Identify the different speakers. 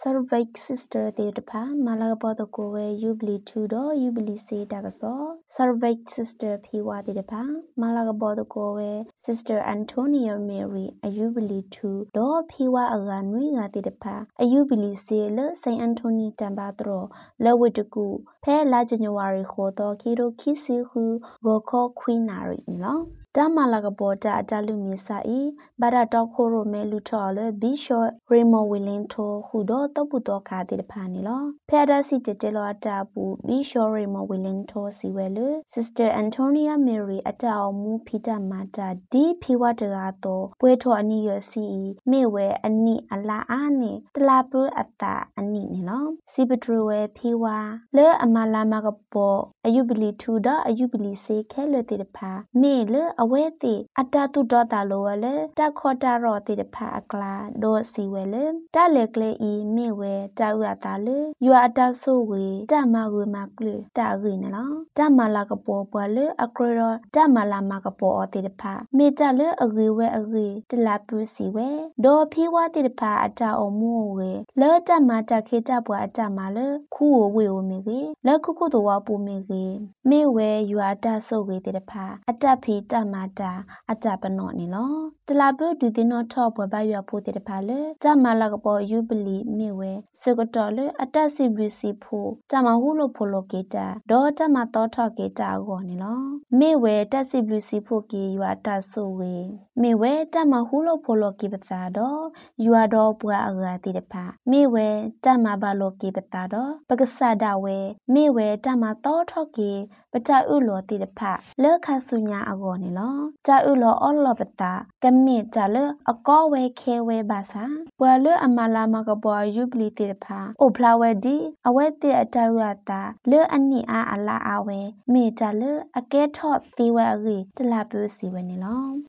Speaker 1: cervix sister တေတဖာမလာပေါ်တကိုဝဲ ubli 2တော့ ubli စေတာကစော cervix sister ဖီဝါတေတဖာမလာပေါ်တကိုဝဲ sister Antonia Mary ubli 2တော့ဖီဝါအကနွေငါတေတဖာ ubli စေလ Saint Anthony တံပါတော့လဝတကူဖဲလာဇန်နဝါရီခေါ်တော့ခီရိုခီစီဟုဂေါ်ခေါ်ခွီနာရီနော်တမလာကပေါ်တာအတလူမီဆိုင်ဘာရတော့ခိုရိုမဲလူထော်လဘီရှော့ရေမော်ဝီလင်တိုခုတော့တပုတော့ခါတဲ့ဖာနေလောဖဲဒါစီတဲလောအတာပူဘီရှော့ရေမော်ဝီလင်တိုစီဝဲလ Sister Antonia Mary အတာအောင်မူဖီတာမာတာဒီဖီဝတ်တကားတော့ပွဲထော်အနီရစီမေဝဲအနီအလာအားနဲ့တလာပူအတာအနီနေလောစီပထရဝဲဖီဝါလဲအမလာမကပေါ်အယူပလီထူဒါအယူပလီစေခဲလွတဲ့ဖာမေလအဝဲတိအတာတုတော့တာလောလဲတခေါ်တာရောတဲ့ဖာအကလာဒေါ်စီဝဲလဲတလေကလေးဤမေဝဲတာဝတာလဲယူအတာဆိုဝေတမဝေမကလတာရင်းနော်တမလာကပေါ်ပွားလဲအကရောတမလာမကပေါ်အတဲ့ဖာမေတလဲအဂေဝဲအဂေတလာပူစီဝဲဒေါ်ဖီဝါတဲ့ဖာအတာအမောဝဲလဲတမတခေတပွားအတာမလဲခူဝေဝမေကြီးလဲခုခုတော့ပူမေကြီးမေဝဲယူအတာဆိုဝေတဲ့ဖာအတဖီတမတာအတပနော့နေလောတလာပုဒူတင်တော့ထော့ဘွယ်ဘရွာဖို့တဲ့ဖာလေတမလာကပေါ်ယူပလီမေဝဲစကတော်လေအတစီဘရီစီဖို့တမဟုလို့ဖိုလိုကေတာဒေါ်တမတော်ထော့ကေတာကောနေလောမေဝဲတက်စီဘရီစီဖို့ကေယူအတဆိုဝေမေဝဲတမဟုလို့ဖိုလိုကေပတာတော့ယူအတော်ပွားအရာတဲ့ဖာမေဝဲတမဘာလိုကေပတာတော့ပကဆာဒဝဲမေဝဲတမတော်ထော့ကေပတဥလောတဲ့ဖာလက်ခဆုညာအကောနေလောတာဥလောအော်လောပတာကမေတလအကောဝဲခဲဝဲဘာသာပွာလအမလာမကပေါ်ယူပလီတေဖာအိုဖလာဝဲဒီအဝဲတဲ့အတဝတာလေအနိအားအလာအဝဲမေတလအကဲထော့တီဝဲရီတလာပူစီဝဲနေလော